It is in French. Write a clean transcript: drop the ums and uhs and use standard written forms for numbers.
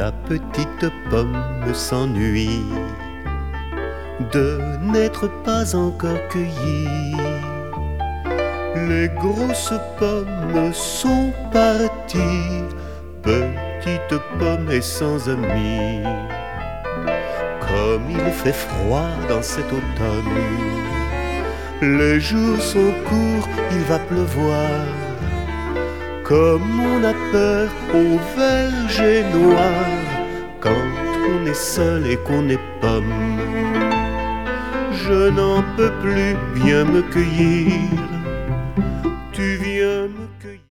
La petite pomme s'ennuie de n'être pas encore cueillie. Les grosses pommes sont parties, petite pomme est sans amis. Comme il fait froid dans cet automne, les jours sont courts, il va pleuvoir. Comme on a peur au verger noir, quand on est seul et qu'on est pomme. Je n'en peux plus, viens me cueillir. Tu viens me cueillir.